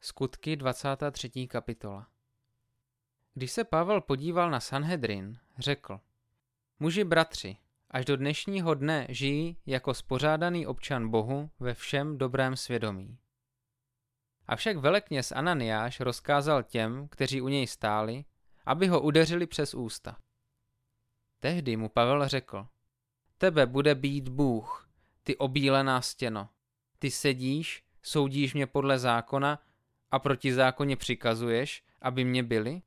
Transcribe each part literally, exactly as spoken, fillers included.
Skutky dvacátá třetí kapitola. Když se Pavel podíval na Sanhedrin, řekl: Muži bratři, až do dnešního dne žijí jako spořádaný občan Bohu ve všem dobrém svědomí. Avšak velekněz Ananiáš rozkázal těm, kteří u něj stáli, aby ho udeřili přes ústa. Tehdy mu Pavel řekl: Tebe bude bít Bůh, ty obílená stěno. Ty sedíš, soudíš mě podle zákona a proti zákoně přikazuješ, aby mě byli?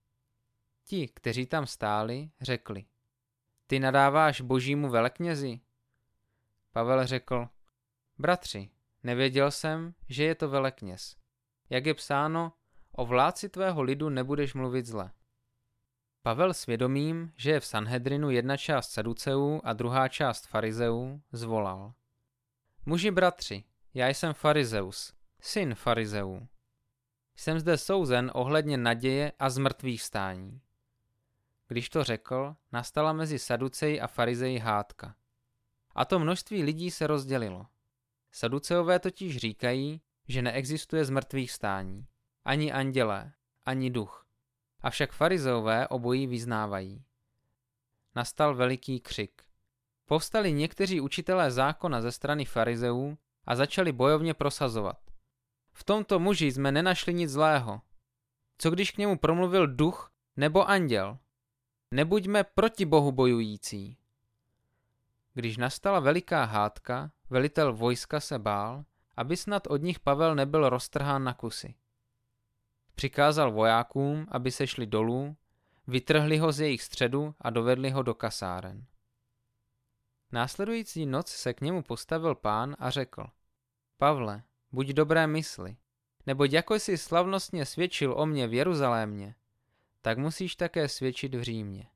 Ti, kteří tam stáli, řekli: Ty nadáváš božímu veleknězi? Pavel řekl: Bratři, nevěděl jsem, že je to velekněz. Jak je psáno, o vládci tvého lidu nebudeš mluvit zle. Pavel svědomím, že je v Sanhedrinu jedna část saduceů a druhá část farizeů, zvolal: Muži bratři, já jsem farizeus, syn farizeů. Jsem zde souzen ohledně naděje a zmrtvých vstání. Když to řekl, nastala mezi saduceji a farizeji hádka. A to množství lidí se rozdělilo. Saduceové totiž říkají, že neexistuje zmrtvých vstání, ani andělé, ani duch. Avšak farizeové obojí vyznávají. Nastal veliký křik. Povstali někteří učitelé zákona ze strany farizeů a začali bojovně prosazovat: V tomto muži jsme nenašli nic zlého. Co když k němu promluvil duch nebo anděl? Nebuďme proti Bohu bojující. Když nastala veliká hádka, velitel vojska se bál, aby snad od nich Pavel nebyl roztrhán na kusy. Přikázal vojákům, aby se šli dolů, vytrhli ho z jejich středu a dovedli ho do kasáren. Následující noc se k němu postavil Pán a řekl: Pavle, buď dobré mysli, neboť jako jsi slavnostně svědčil o mně v Jeruzalémě, tak musíš také svědčit v Římě.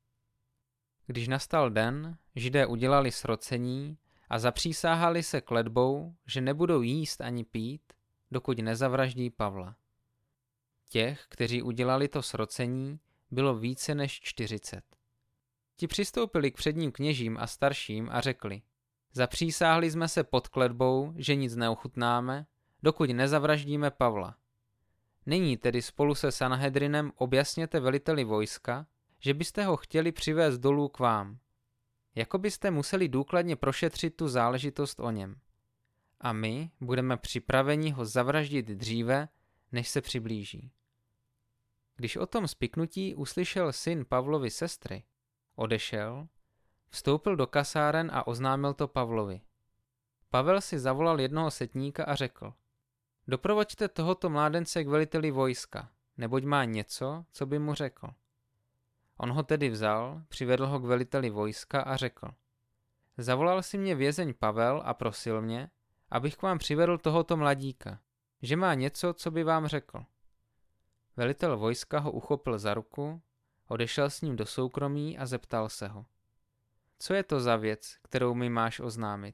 Když nastal den, Židé udělali srocení a zapřísáhali se kletbou, že nebudou jíst ani pít, dokud nezavraždí Pavla. Těch, kteří udělali to srocení, bylo více než čtyřicet. Ti přistoupili k předním kněžím a starším a řekli: Zapřísáhli jsme se pod kletbou, že nic neochutnáme, dokud nezavraždíme Pavla. Nyní tedy spolu se Sanhedrinem objasněte veliteli vojska, že byste ho chtěli přivést dolů k vám. Jako byste museli důkladně prošetřit tu záležitost o něm. A my budeme připraveni ho zavraždit dříve, než se přiblíží. Když o tom spiknutí uslyšel syn Pavlovy sestry, odešel, vstoupil do kasáren a oznámil to Pavlovi. Pavel si zavolal jednoho setníka a řekl: Doprovoďte tohoto mládence k veliteli vojska, neboť má něco, co by mu řekl. On ho tedy vzal, přivedl ho k veliteli vojska a řekl: Zavolal si mě vězeň Pavel a prosil mě, abych k vám přivedl tohoto mladíka, že má něco, co by vám řekl. Velitel vojska ho uchopil za ruku, odešel s ním do soukromí a zeptal se ho: Co je to za věc, kterou mi máš oznámit?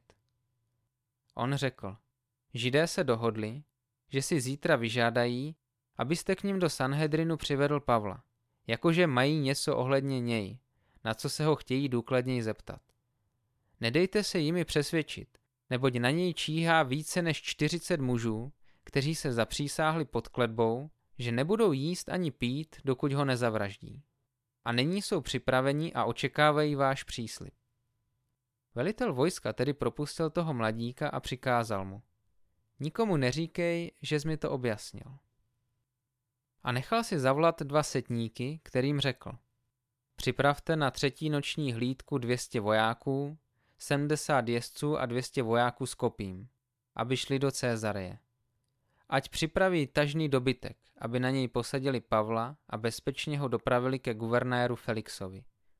On řekl: Židé se dohodli, že si zítra vyžádají, abyste k ním do Sanhedrinu přivedl Pavla, jakože mají něco ohledně něj, na co se ho chtějí důkladněji zeptat. Nedejte se jimi přesvědčit, neboť na něj číhá více než čtyřicet mužů, kteří se zapřísáhli pod kletbou, že nebudou jíst ani pít, dokud ho nezavraždí. A nyní jsou připraveni a očekávají váš příslib. Velitel vojska tedy propustil toho mladíka a přikázal mu: Nikomu neříkej, že jsi mi to objasnil. A nechal si zavolat dva setníky, kterým řekl: Připravte na třetí noční hlídku dvě stě vojáků, sedmdesát jezdců a dvě stě vojáků s kopím, aby šli do Cézareje. Ať připraví tažný dobytek, aby na něj posadili Pavla a bezpečně ho dopravili ke guvernéru Felixovi.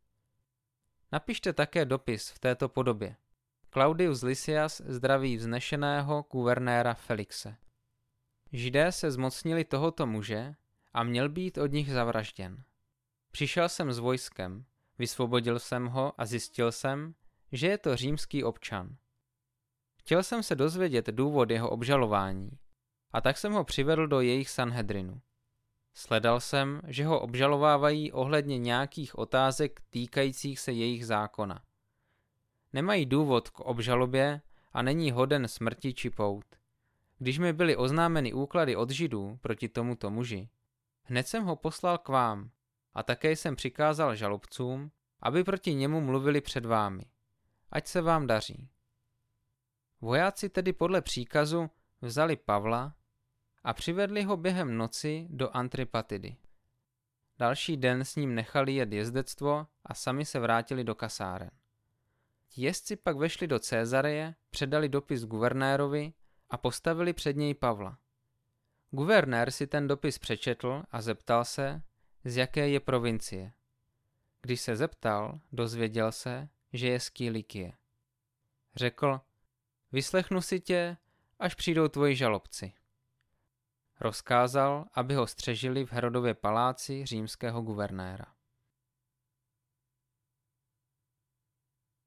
Napište také dopis v této podobě: Claudius Lysias zdraví vznešeného guvernéra Felixe. Židé se zmocnili tohoto muže a měl být od nich zavražděn. Přišel jsem s vojskem, vysvobodil jsem ho a zjistil jsem, že je to římský občan. Chtěl jsem se dozvědět důvod jeho obžalování, a tak jsem ho přivedl do jejich Sanhedrinu. Sledal jsem, že ho obžalovávají ohledně nějakých otázek týkajících se jejich zákona. Nemají důvod k obžalobě a není hoden smrti či pout. Když mi byly oznámeny úklady od Židů proti tomuto muži, hned jsem ho poslal k vám a také jsem přikázal žalobcům, aby proti němu mluvili před vámi. Ať se vám daří. Vojáci tedy podle příkazu vzali Pavla a přivedli ho během noci do Antripatidy. Další den s ním nechali jet jezdectvo a sami se vrátili do kasáren. Ti jezdci pak vešli do Cézareje, předali dopis guvernérovi a postavili před něj Pavla. Guvernér si ten dopis přečetl a zeptal se, z jaké je provincie. Když se zeptal, dozvěděl se, že je z Kilikie. Řekl, vyslechnu si tě, až přijdou tvoji žalobci. Rozkázal, aby ho střežili v Herodově paláci římského guvernéra.